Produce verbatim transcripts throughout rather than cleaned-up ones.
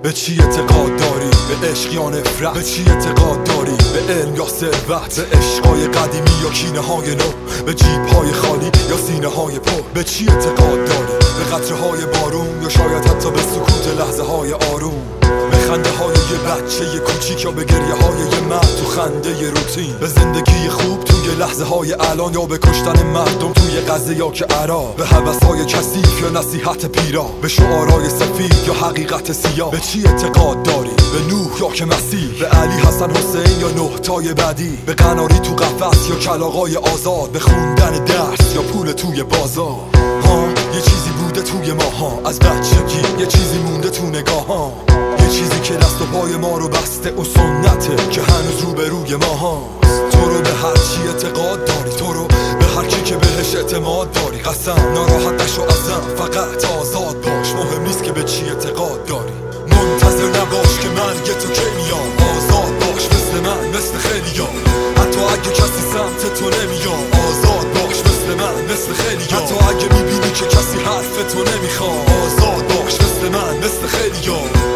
به چی اعتقاد داری؟ به عشق یا نفرت؟ به چی اعتقاد داری؟ به علم یا ثروت؟ به عشقای قدیمی یا کینه های نو؟ به جیب های خالی یا سینه های پر؟ به چی اعتقاد داری؟ به قطره های بارون یا شاید حتی به سکوت لحظه های آروم؟ به خنده های یه بچه یه کوچیک یا به گریه های یه مرد تو خنده یه روتین؟ به زندگی خوب توی لحظه های الان یا به کشتن مردم توی غزه یا که عراق؟ به هوس های کثیف یا نصیحت پیرا؟ به شعارهای سفید یا حقیقت سیاه؟ به چی اعتقاد داری؟ به نوح یا که مسیح؟ به علی حسن حسین یا نه تای بعدی؟ به قناری تو قفس یا کلاغای آزاد؟ به خوندن درس یا پول توی بازار؟ ها یه چیزی بوده توی ماها از بچگی، یه چیزی مونده تو نگاه ها، یه چیزی که دست و پای ما رو بسته و سنته که هنوز رو به روی ما هاست. تو رو به هر چی اعتقاد داری، تو رو به هر کی که بهش اعتماد داری. قسم ناراحت نشو ازم، فقط آزاد باش، مهم نیست که به چی اعتقاد داری. منتظر نباش که مرگ تو کی میام، آزاد باش مثل من مثل خیلیا. حتی اگه کسی سمت تو نمیاد، آزاد باش مثل من مثل خیلیا. حتی اگه میبینی که کسی حرف تو نمیخواد، آزاد باش مثل من مثل خیلیا.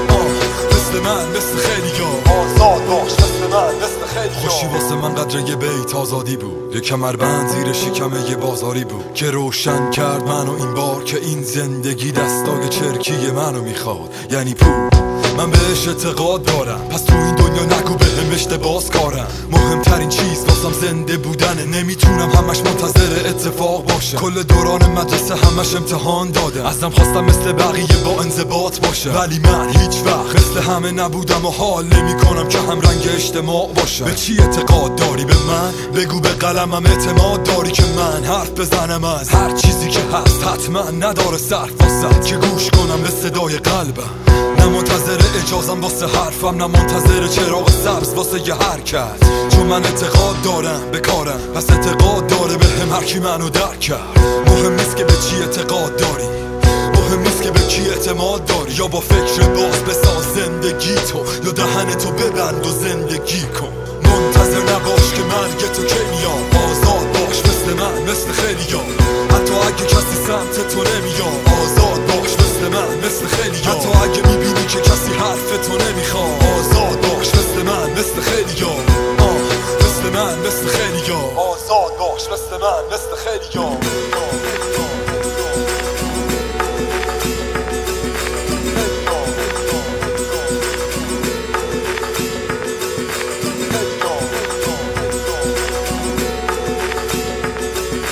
مثل من مثل خیلیا، آزاد باش مثل من مثل خیلیا. خوشی واسه من قدر یه بیت آزادی بود، یه کمربند زیر شکم یه بازاری بود که روشن کرد منو این بار که این زندگی دستای چرکی منو میخواد، یعنی پول. من بهش اعتقاد دارم، پس تو این دنیا نگو بهم اشتباس کارم. مهمترین چیز واسم زنده بودنه، نمیتونم همش منتظر اتفاق باشه. کل دوران مدرسه همش امتحان داده، ازم خواستم مثل بقیه با انضباط باشه، ولی من هیچ وقت مثل همه نبودم و حال نمی کنم که هم رنگ اجتماع باشه. به چی اعتقاد داری؟ به من بگو. به قلمم اعتماد داری که من حرف بزنم از هر چیزی که هست؟ حتما نداره صرف واسه که گوش کنم به صدای قلبم. نه منتظر اجازم واسه حرفم، نه منتظر چراغ سبز واسه یه حرکت. چون من اعتقاد دارم به کارم، پس اعتقاد داره به هم هر کی منو درک کرد. مهم نیست که به چی اعتقاد داری، مهم نیست که به کی اعتماد داری. یا با فکر باز بساز زندگی تو، یا دهن تو ببند و زندگی کن. منتظر نباش که مرگ تو کی میاد، آزاد باش مثل من مثل خیلیا. حتی اگه کسی سمت تو نمیاد، آزاد باش مثل من مثل خیلیا. حتی اگه میبینی که کسی حرف تو نمیخواد، آزاد باش مثل من مثل خیلیا. آه مثل من مثل خیلیا، آزاد باش مثل من مثل خیلیا.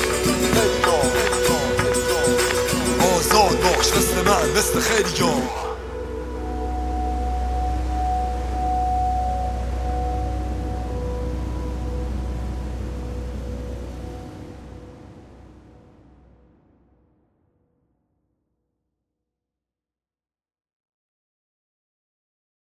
آزاد باش مثل من مثل خیلیا.